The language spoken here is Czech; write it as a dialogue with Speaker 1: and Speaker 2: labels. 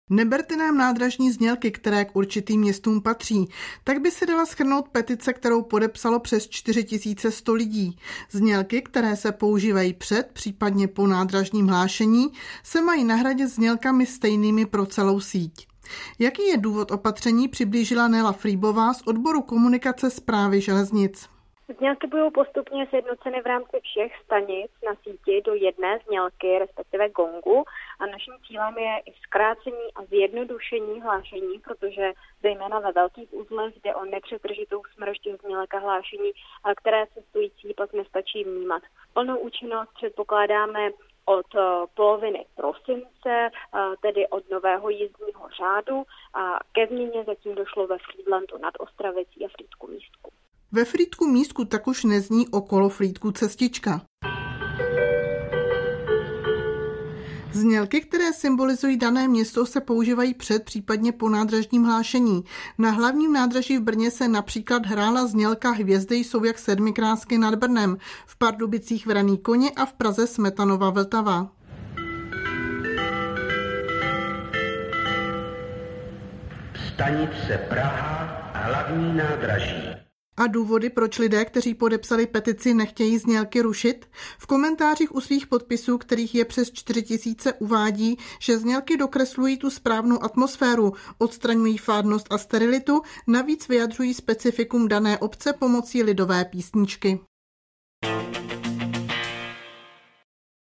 Speaker 1: Neberte nám nádražní znělky, které k určitým městům patří. Tak by se dala shrnout petice, kterou podepsalo přes 4100 lidí. Znělky, které se používají před, případně po nádražním hlášení, se mají nahradit znělkami stejnými pro celou síť. Jaký je důvod opatření, přiblížila Nela Frýbová z odboru komunikace Správy železnic.
Speaker 2: Znělky budou postupně sjednoceny v rámci všech stanic na síti do jedné znělky, respektive gongu. A naším cílem je i zkrácení a zjednodušení hlášení, protože zejména ve velkých uzlech jde o nepřetržitou smršť znělek a hlášení, které cestující pak nestačí vnímat. Plnou účinnost předpokládáme od poloviny prosince, tedy od nového jízdního řádu, a ke změně zatím došlo ve Frýdlantu nad Ostravicí a Frýdku-Místku.
Speaker 1: Ve Frýdku-Místku tak už nezní okolo Frýdku cestička. Znělky, které symbolizují dané město, se používají před, případně po nádražním hlášení. Na hlavním nádraží v Brně se například hrála znělka Hvězdy jsou jak sedmikrásky nad Brnem, v Pardubicích Vraný koně a v Praze Smetanova Vltava.
Speaker 3: Stanice Praha, hlavní nádraží.
Speaker 1: A důvody, proč lidé, kteří podepsali petici, nechtějí znělky rušit? V komentářích u svých podpisů, kterých je přes 4000, uvádí, že znělky dokreslují tu správnou atmosféru, odstraňují fádnost a sterilitu, navíc vyjadřují specifikum dané obce pomocí lidové písničky.